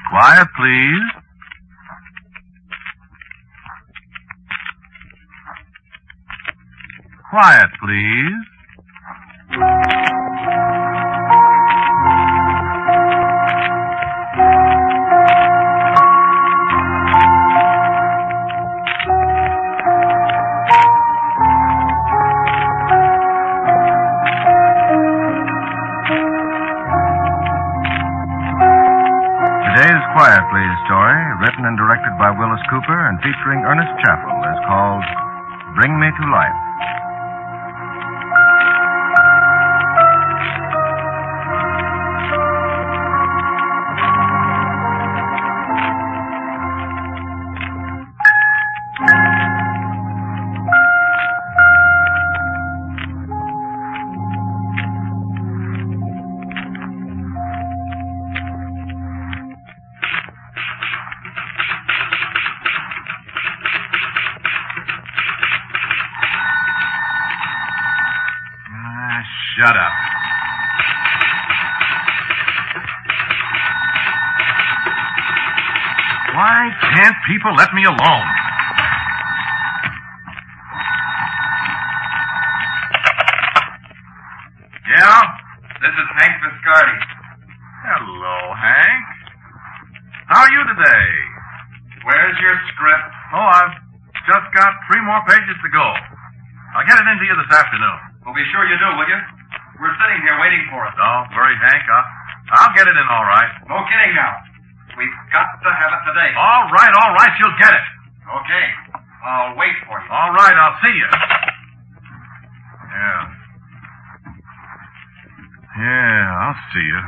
Quiet, please. Quiet, please. Today's Quiet Please story, written and directed by Willis Cooper and featuring Ernest Chappell, is called Bring Me to Life. Shut up. Why can't people let me alone? Yeah? This is Hank Viscardi. Hello, Hank. How are you today? Where's your script? Oh, I've just got 3 more pages to go. I'll get it into you this afternoon. Well, be sure you do, will you? We're sitting here waiting for it. Don't worry, Hank. I'll get it in all right. No kidding now. We've got to have it today. All right. You'll get it. Okay. I'll wait for you. All right, I'll see you. Yeah, I'll see you.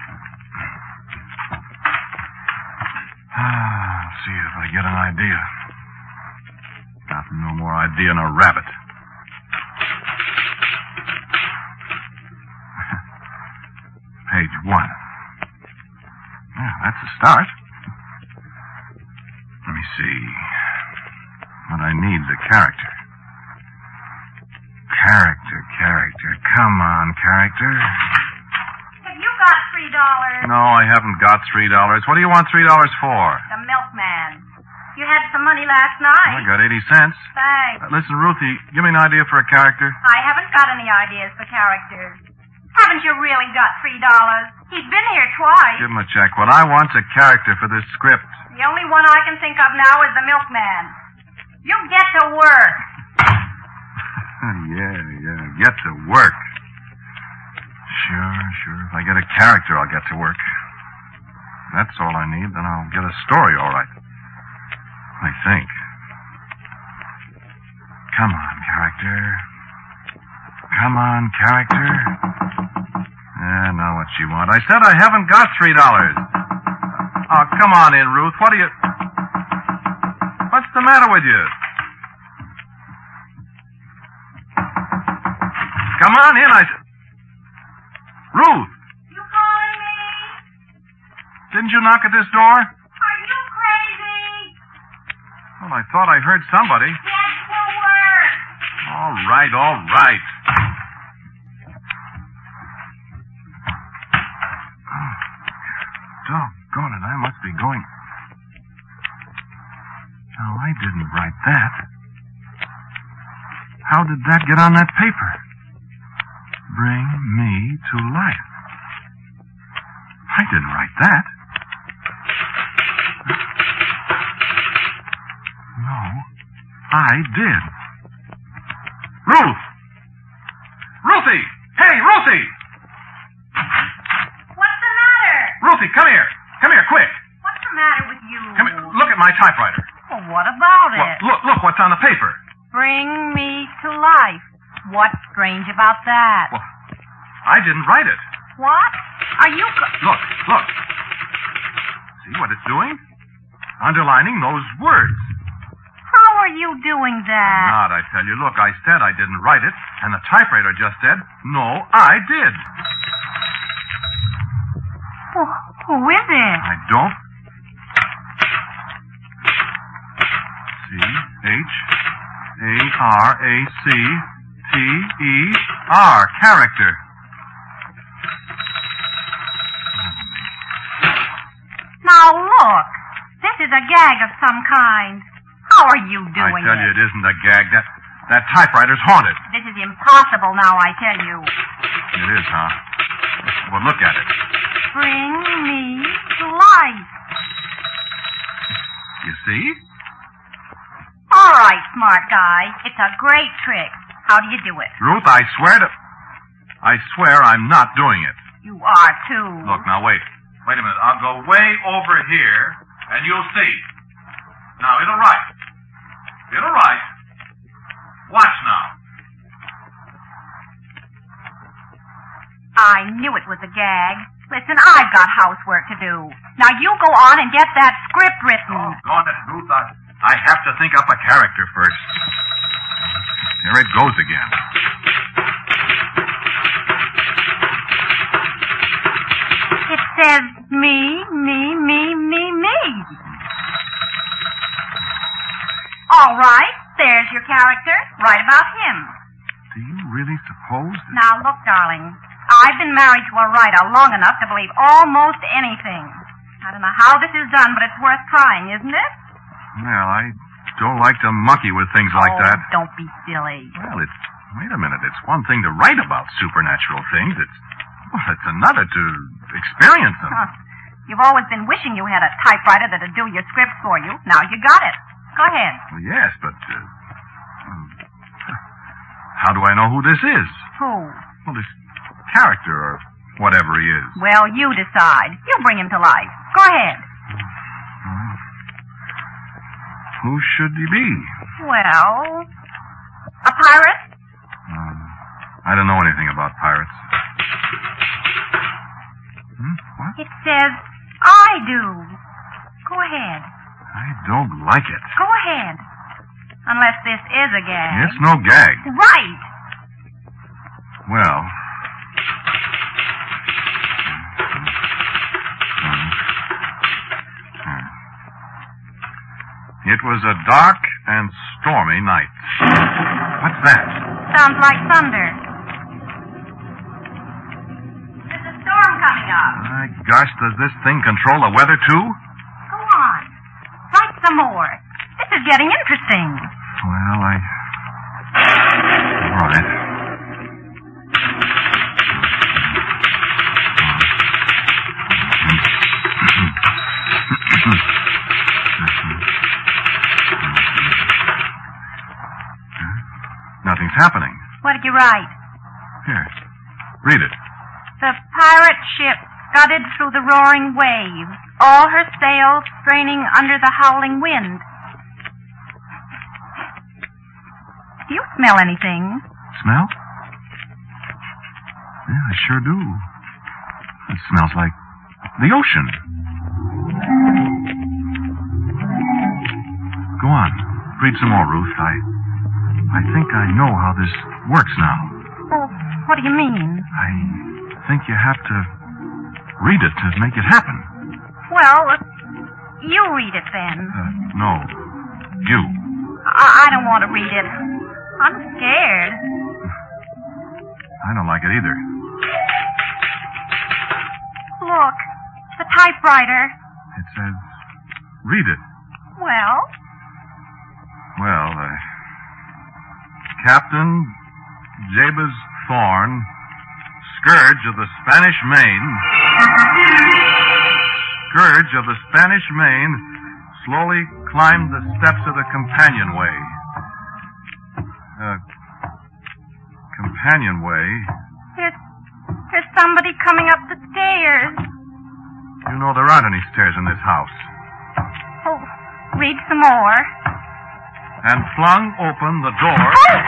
See if I get an idea. Got no more idea than a rabbit. Page 1. Yeah, that's a start. Let me see. What I need's a character. Character. Come on, character. Have you got $3? No, I haven't got $3. What do you want $3 for? The milkman. You had some money last night. I got 80 cents. Thanks. Listen, Ruthie, give me an idea for a character. I haven't got any ideas for characters. Haven't you really got $3? He's been here twice. Give him a check. What I want's a character for this script. The only one I can think of now is the milkman. You get to work. Yeah. Get to work. Sure. If I get a character, I'll get to work. That's all I need, then I'll get a story all right. I think. Come on, character. Now what you want? I said I haven't got $3. Oh, come on in, Ruth. What's the matter with you? Come on in, Ruth! You calling me? Didn't you knock at this door? Are you crazy? Well, I thought I heard somebody. Get to work. All right. Oh, doggone it, I must be going. No, I didn't write that. How did that get on that paper? Bring me to life. I didn't write that. No, I did. Ruth! Ruthie! Hey, Ruthie! What's the matter? Ruthie, come here. Come here, quick. What's the matter with you? Come here. Look at my typewriter. Well, what about it? Look what's on the paper. Bring me to life. What's strange about that? Well, I didn't write it. What? Are you... Look. See what it's doing? Underlining those words. How are you doing that? Not, I tell you. Look, I said I didn't write it, and the typewriter just said, no, I did. Who is it? I don't. C-H-A-R-A-C-T-E-R. Character. Now, look. Look, this is a gag of some kind. How are you doing I tell you, it isn't a gag. That typewriter's haunted. This is impossible now, I tell you. It is, huh? Well, look at it. Bring me to life. You see? All right, smart guy. It's a great trick. How do you do it? Ruth, I swear I'm not doing it. You are, too. Look, now wait. Wait a minute. I'll go way over here, and you'll see. Now, it'll write. It'll write. Watch now. I knew it was a gag. Listen, I've got housework to do. Now you go on and get that script written. Oh, go on, Ruth. I have to think up a character first. Here it goes again. It says me. All right, there's your character. Write about him. Do you really suppose that... Now look, darling. I've been married to a writer long enough to believe almost anything. I don't know how this is done, but it's worth trying, isn't it? Well, I don't like to monkey with things like that. Don't be silly. Well, wait a minute. It's one thing to write about supernatural things. It's another to experience them. Huh. You've always been wishing you had a typewriter that'd do your script for you. Now you got it. Go ahead. Well, yes, but how do I know who this is? Who? Well, this character or whatever he is. Well, you decide. You bring him to life. Go ahead. Who should he be? Well, a pirate? I don't know anything about pirates. What? It says, I do. Go ahead. I don't like it. Go ahead. Unless this is a gag. It's no gag. Right. Well... It was a dark and stormy night. What's that? Sounds like thunder. There's a storm coming up. My gosh, does this thing control the weather, too? Go on. Write some more. This is getting interesting. Well, all right. Nothing's happening. What did you write? Here. Read it. The pirate ship scudded through the roaring waves, all her sails straining under the howling wind. Do you smell anything? Smell? Yeah, I sure do. It smells like the ocean. Go on. Read some more, Ruth. I think I know how this works now. Oh, what do you mean? I think you have to read it to make it happen. Well, you read it then. No. You. I don't want to read it. I'm scared. I don't like it either. Look, the typewriter. It says, read it. Well? Well, Captain Jabez Thorne, Scourge of the Spanish Main, slowly climbed the steps of the companionway. Companionway? There's somebody coming up the stairs. You know there aren't any stairs in this house. Oh, read some more. And flung open the door.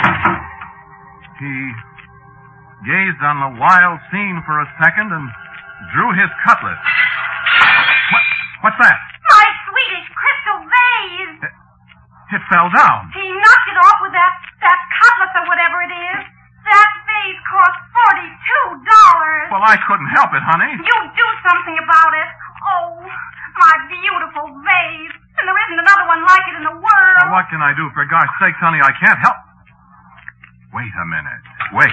He gazed on the wild scene for a second and drew his cutlass. What's that? My Swedish crystal vase. It fell down. He knocked it off with that cutlass or whatever it is. That vase cost $42. Well, I couldn't help it, honey. You do something about it. Oh, my beautiful vase. And there isn't another one like it in the world. Well, what can I do? For gosh sakes, honey, I can't help. Wait a minute. Wait.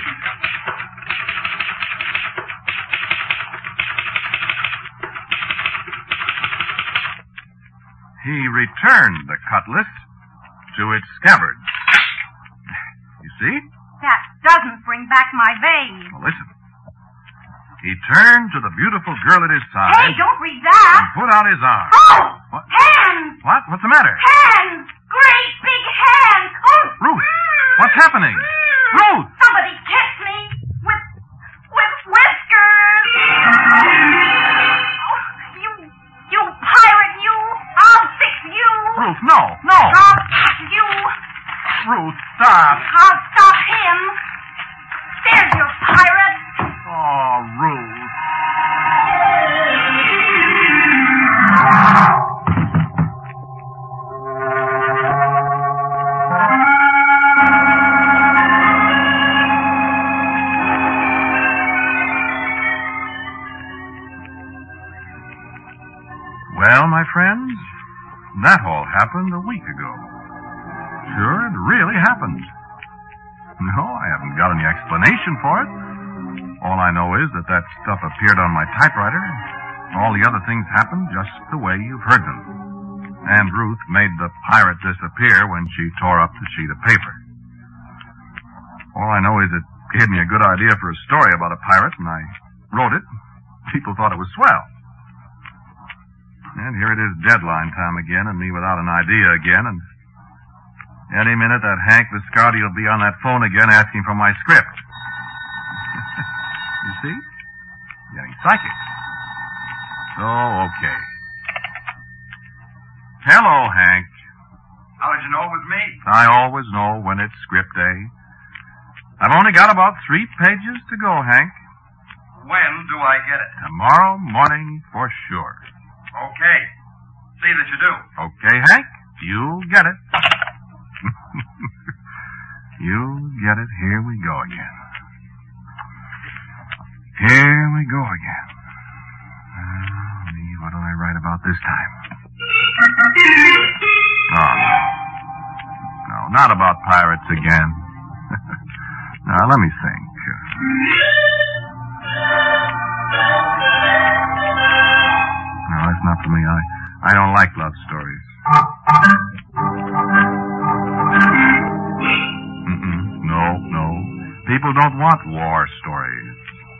He returned the cutlass to its scabbard. You see? That doesn't bring back my vase. Well, listen. He turned to the beautiful girl at his side. Hey, don't read that. And put out his arm. Oh! What? Hands! What? What's the matter? Hands! Great big hands! Oh! Ruth, what's happening? Ruth! Somebody catch me with whiskers! Oh, you pirate, you! I'll fix you! Ruth, no! I'll fix you! Ruth, stop! I'll stop him! There's your pirate! Oh, Ruth. Well, my friends, that all happened a week ago. Sure, it really happened. No, I haven't got any explanation for it. All I know is that stuff appeared on my typewriter. All the other things happened just the way you've heard them. And Ruth made the pirate disappear when she tore up the sheet of paper. All I know is it gave me a good idea for a story about a pirate, and I wrote it. People thought it was swell. And here it is deadline time again, and me without an idea again, and any minute that Hank Viscardi will be on that phone again asking for my script. You see? Getting psychic. So, okay. Hello, Hank. How did you know it was me? I always know when it's script day. I've only got about 3 pages to go, Hank. When do I get it? Tomorrow morning for sure. Okay. See that you do. Okay, Hank? You'll get it. You'll get it. Here we go again. Here we go again. What do I write about this time? Oh, no, not about pirates again. Now, let me think. No, that's not for me. I don't like love stories. No. People don't want war stories.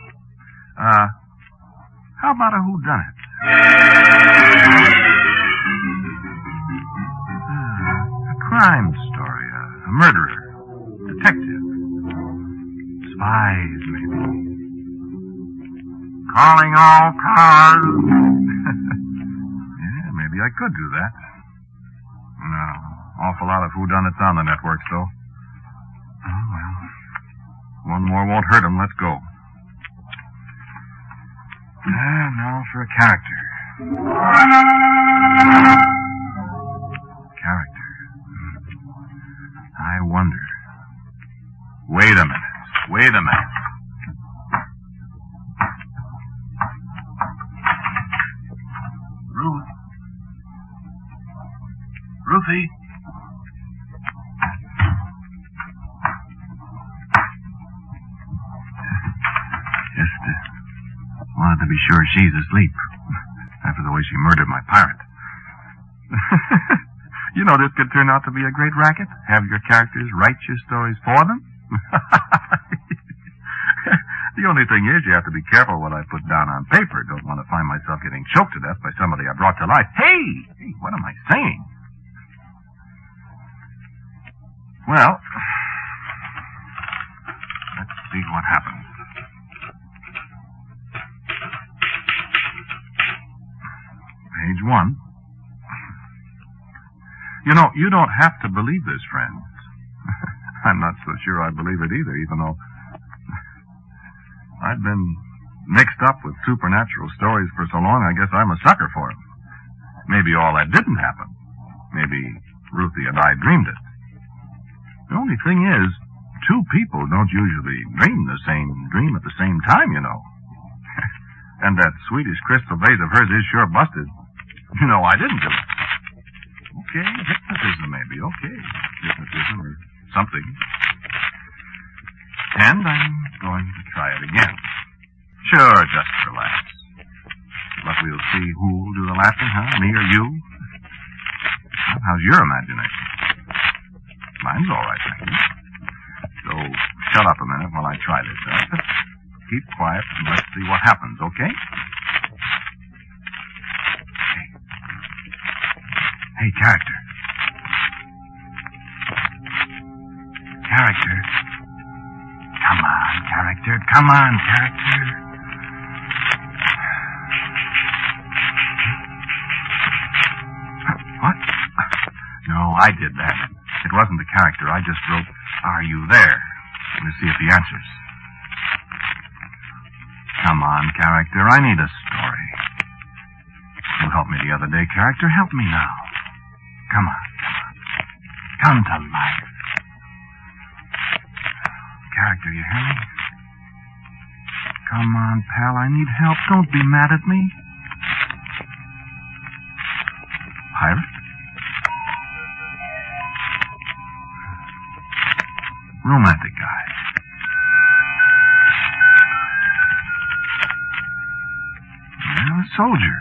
How about a whodunit? A crime story, a murderer, detective, spies, maybe. Calling all cars. Yeah, maybe I could do that. No, awful lot of whodunits on the networks, though. Oh, well. One more won't hurt him. Let's go. Now for a character. Character. I wonder. Wait a minute. Ruth. Ruthie. Wanted to be sure she's asleep after the way she murdered my pirate. You know, this could turn out to be a great racket. Have your characters write your stories for them. The only thing is you have to be careful what I put down on paper. Don't want to find myself getting choked to death by somebody I brought to life. Hey, what am I saying? Well, let's see what happens. Page 1. You know, you don't have to believe this, friends. I'm not so sure I believe it either, even though I've been mixed up with supernatural stories for so long, I guess I'm a sucker for them. Maybe all that didn't happen. Maybe Ruthie and I dreamed it. The only thing is, 2 people don't usually dream the same dream at the same time, you know. And that Swedish crystal vase of hers is sure busted. You know I didn't do it. Okay, hypnotism maybe. Okay, hypnotism or something. And I'm going to try it again. Sure, just relax. But we'll see who'll do the laughing, huh? Me or you? how's your imagination? Mine's all right, thank you. So, shut up a minute while I try this, huh? Just keep quiet and let's see what happens, okay? Hey, character. Character. Come on, character. Come on, character. What? No, I did that. It wasn't the character. I just wrote, "Are you there?" We'll see if he answers. Come on, character. I need a story. You helped me the other day, character. Help me now. Come on. Come to life. Character, you hear me? Come on, pal. I need help. Don't be mad at me. Pirate? Romantic guy. Well, a soldier.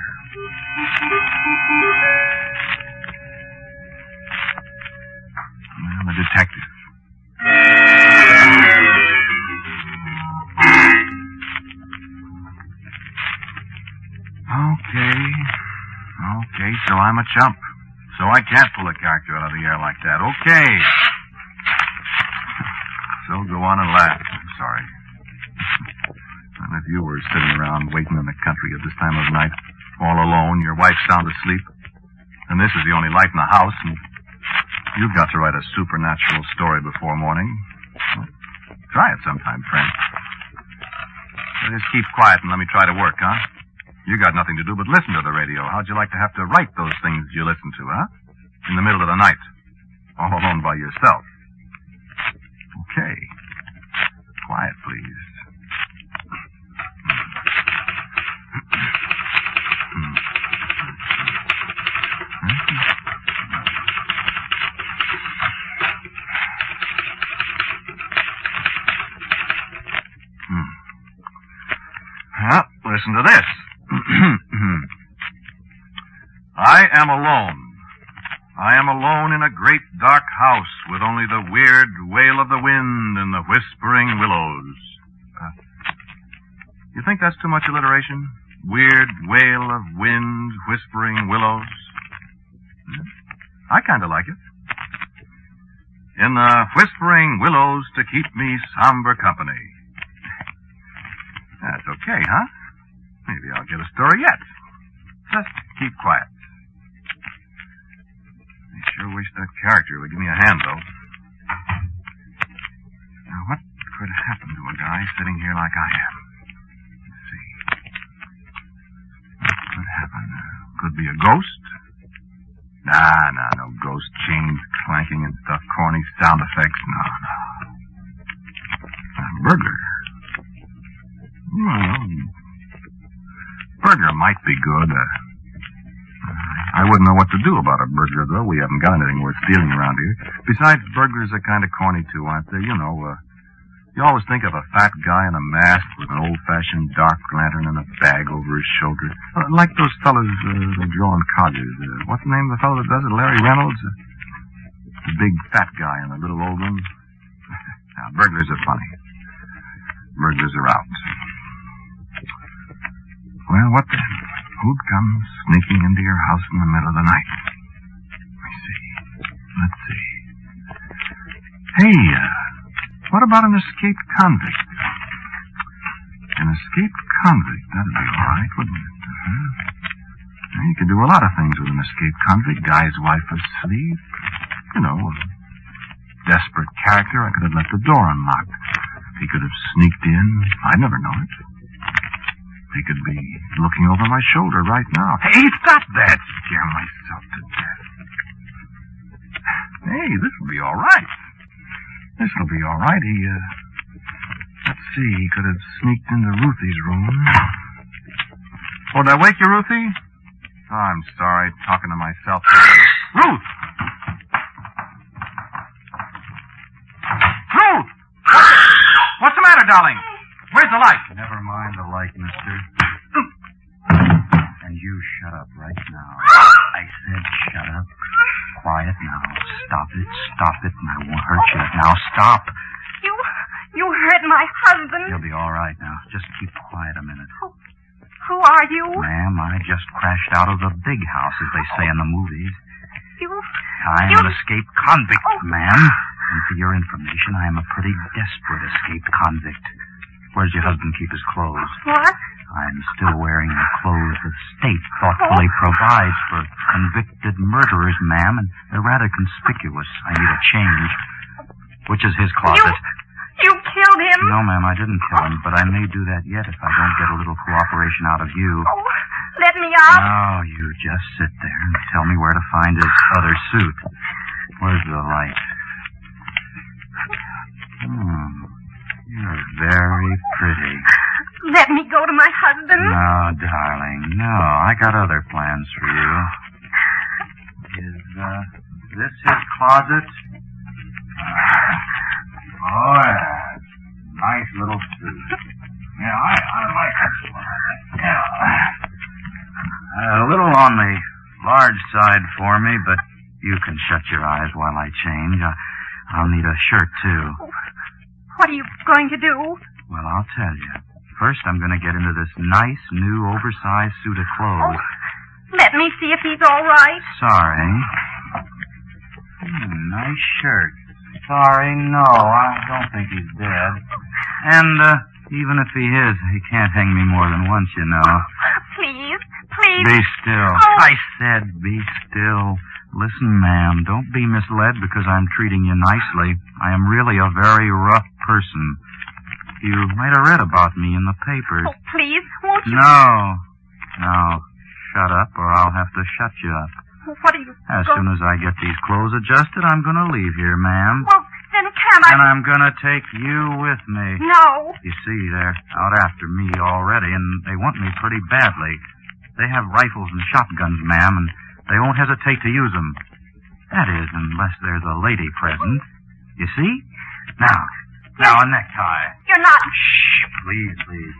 Well, a detective. Okay, so I'm a chump. So I can't pull a character out of the air like that. Okay. So go on and laugh. I'm sorry. And if you were sitting around waiting in the country at this time of night, all alone, your wife's sound asleep, and this is the only light in the house, and you've got to write a supernatural story before morning, well, try it sometime, friend. So just keep quiet and let me try to work, huh? You got nothing to do but listen to the radio. How'd you like to have to write those things you listen to, huh? In the middle of the night. All alone by yourself. Okay. Quiet, please. Well, listen to this. I am alone. I am alone in a great dark house with only the weird wail of the wind and the whispering willows. You think that's too much alliteration? Weird wail of wind, whispering willows? I kind of like it. In the whispering willows to keep me somber company. That's okay, huh? Maybe I'll get a story yet. Just keep quiet. I sure wish that character would give me a hand, though. Now, what could happen to a guy sitting here like I am? Let's see. What could happen? Could be a ghost? Nah, no ghost. Chains clanking and stuff. Corny sound effects. No. A burglar. Well, burglar might be good. I wouldn't know what to do about a burglar, though. We haven't got anything worth stealing around here. Besides, burglars are kind of corny, too, aren't they? You know, you always think of a fat guy in a mask with an old-fashioned dark lantern and a bag over his shoulder. Like those fellas that draw on codgers. What's the name of the fellow that does it? Larry Reynolds? The big fat guy in the little old room. Now, burglars are funny. Burglars are out. Well, what then? Who'd come sneaking into your house in the middle of the night? Let's see. Hey, what about an escaped convict? An escaped convict, that'd be all right, wouldn't it? Well, you could do a lot of things with an escaped convict. Guy's wife asleep. You know, a desperate character. I could have left the door unlocked. He could have sneaked in. I'd never know it. He could be looking over my shoulder right now. Hey, stop that! Scare myself to death. Hey, this'll be all right. This'll be all right. Let's see, he could have sneaked into Ruthie's room. Oh, did I wake you, Ruthie? Oh, I'm sorry, talking to myself. Ruth! Ruth! What's the matter, darling? Where's the light? Never mind the light, mister. And you shut up right now. I said shut up. quiet now. Stop it, and I won't hurt you. Now, stop. You hurt my husband. You'll be all right now. Just keep quiet a minute. Who are you? Ma'am, I just crashed out of the big house, as they say in the movies. I'm an escaped convict, ma'am. And for your information, I am a pretty desperate escaped convict. Where does your husband keep his clothes? What? I'm still wearing the clothes the state thoughtfully provides for convicted murderers, ma'am, and they're rather conspicuous. I need a change. Which is his closet? You killed him? No, ma'am, I didn't kill him, but I may do that yet if I don't get a little cooperation out of you. Oh, let me out. No, you just sit there and tell me where to find his other suit. Where's the light? You're very pretty. Let me go to my husband. No, darling, no. I got other plans for you. Is this his closet? Oh, yeah. Nice little suit. Yeah, I like this one. Yeah. A little on the large side for me, but you can shut your eyes while I change. I'll need a shirt, too. What are you going to do? Well, I'll tell you. First, I'm going to get into this nice, new, oversized suit of clothes. Oh, let me see if he's all right. Sorry. Nice shirt. Sorry, no, I don't think he's dead. And, even if he is, he can't hang me more than once, you know. Please. Be still. Oh. I said be still. Listen, ma'am, don't be misled because I'm treating you nicely. I am really a very rough person. You might have read about me in the papers. Oh, please, won't you? No. Shut up or I'll have to shut you up. What are you As soon as I get these clothes adjusted, I'm going to leave here, ma'am. Well, then can't I... And I'm going to take you with me. No. You see, they're out after me already, and they want me pretty badly. They have rifles and shotguns, ma'am, and they won't hesitate to use them. That is, unless there's a lady present. You see? Now a necktie. You're not... Shh, please.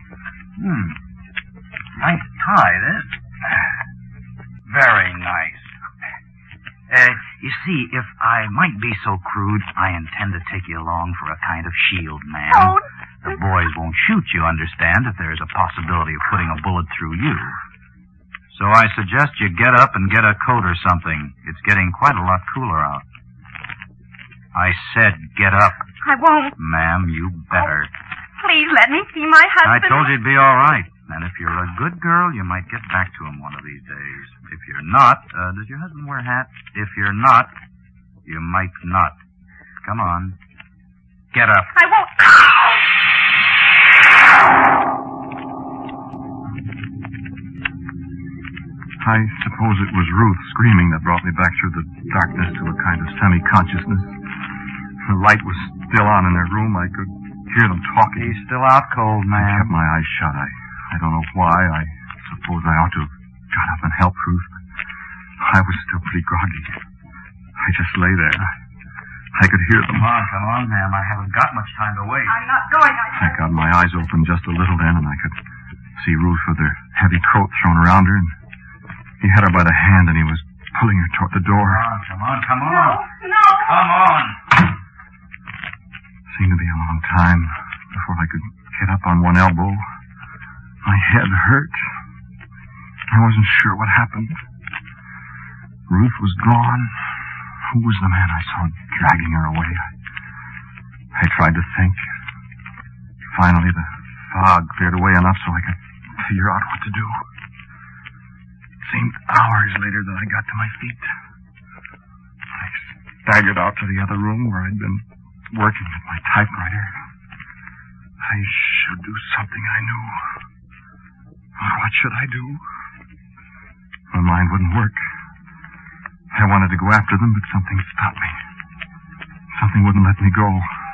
Nice tie, this. Very nice. You see, if I might be so crude, I intend to take you along for a kind of shield, ma'am. Oh. The boys won't shoot you, understand, if there's a possibility of putting a bullet through you. So I suggest you get up and get a coat or something. It's getting quite a lot cooler out. I said get up. I won't. Ma'am, you better. Please let me see my husband. I told you it'd be all right. And if you're a good girl, you might get back to him one of these days. If you're not, does your husband wear a hat? If you're not, you might not. Come on. Get up. I won't. I suppose it was Ruth screaming that brought me back through the darkness to a kind of semi-consciousness. The light was still on in their room. I could hear them talking. He's still out cold, I ma'am. kept my eyes shut. I don't know why. I suppose I ought to have got up and helped Ruth. I was still pretty groggy. I just lay there. I could hear them. Come on, ma'am. I haven't got much time to wait. I'm not going. I got my eyes open just a little then, and I could see Ruth with her heavy coat thrown around her, and he had her by the hand, and he was pulling her toward the door. Come on. No. Come on. Seemed to be a long time before I could get up on one elbow. My head hurt. I wasn't sure what happened. Ruth was gone. Who was the man I saw dragging her away? I tried to think. Finally, the fog cleared away enough so I could figure out what to do. It seemed hours later that I got to my feet. I staggered out to the other room where I'd been working at my typewriter. I should do something I knew. What should I do? My mind wouldn't work. I wanted to go after them, but something stopped me. Something wouldn't let me go.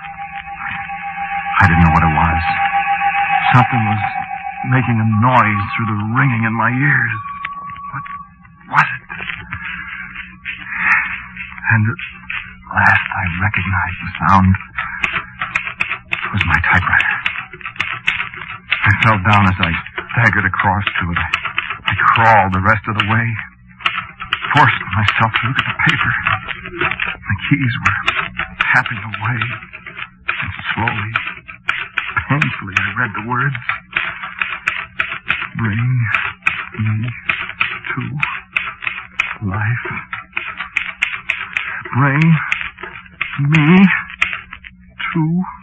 I didn't know what it was. Something was making a noise through the ringing in my ears. What was it? And at last I recognized the sound. It was my typewriter. I fell down as I staggered across to it. I crawled the rest of the way. forced myself to look at the paper. The keys were tapping away, and slowly, painfully, I read the words. Bring me to life. Bring me to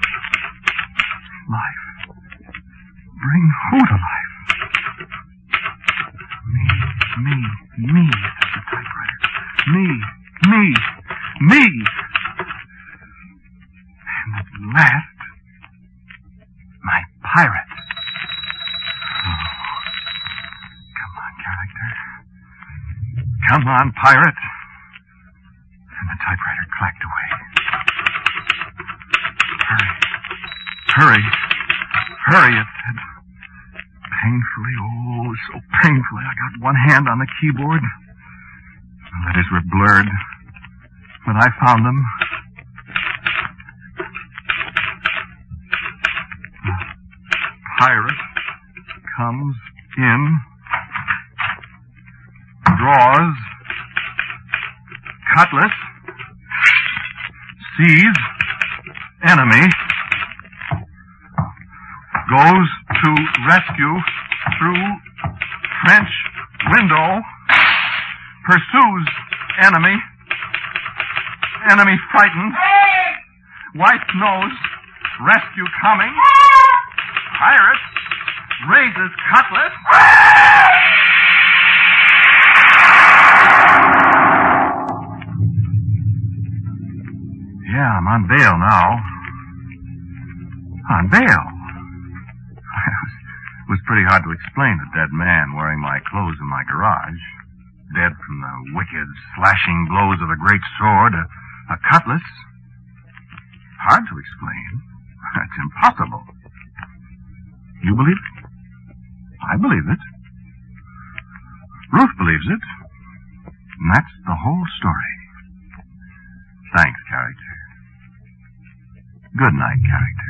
life. Bring who to life? Me, said the typewriter. Me. And at last, my pirate. Oh, come on, character. Come on, pirate. And the typewriter clacked away. Hurry, it said. Painfully, oh, so painfully. I got one hand on the keyboard. The letters were blurred. When I found them, the pirate comes in, draws, cutlass, sees enemy, goes to rescue through French window, pursues enemy frightened, wife knows, rescue coming, pirate raises cutlass. Yeah, I'm on bail now. On bail? It was pretty hard to explain a dead man wearing my clothes in my garage. Dead from the wicked, slashing blows of a great sword, a cutlass. Hard to explain. It's impossible. You believe it? I believe it. Ruth believes it. And that's the whole story. Thanks, character. Good night, character.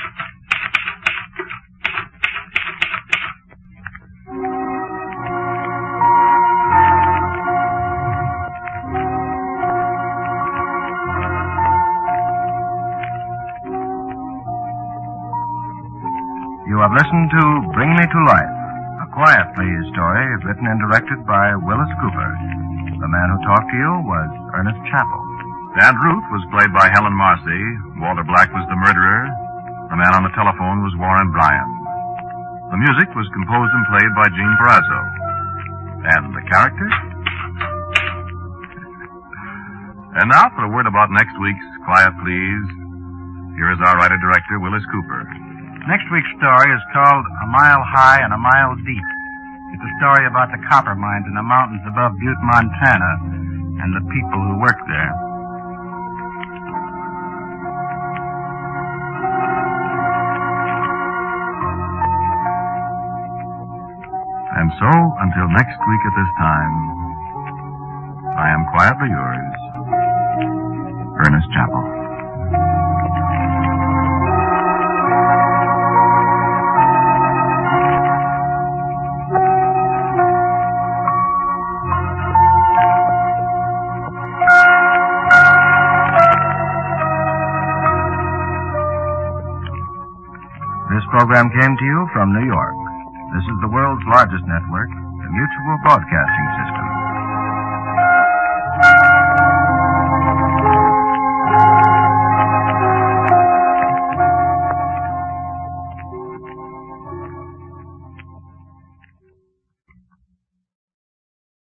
You have listened to Bring Me to Life, a Quiet Please story written and directed by Willis Cooper. The man who talked to you was Ernest Chappell. Aunt Ruth was played by Helen Marcy. Walter Black was the murderer. The man on the telephone was Warren Bryan. The music was composed and played by Gene Perazzo. And the characters? And now for a word about next week's Quiet Please. Here is our writer-director, Willis Cooper. Next week's story is called A Mile High and a Mile Deep. It's a story about the copper mines in the mountains above Butte, Montana, and the people who work there. And so, until next week at this time, I am quietly yours, Ernest Chappell. This program came to you from New York. This is the world's largest network, the Mutual Broadcasting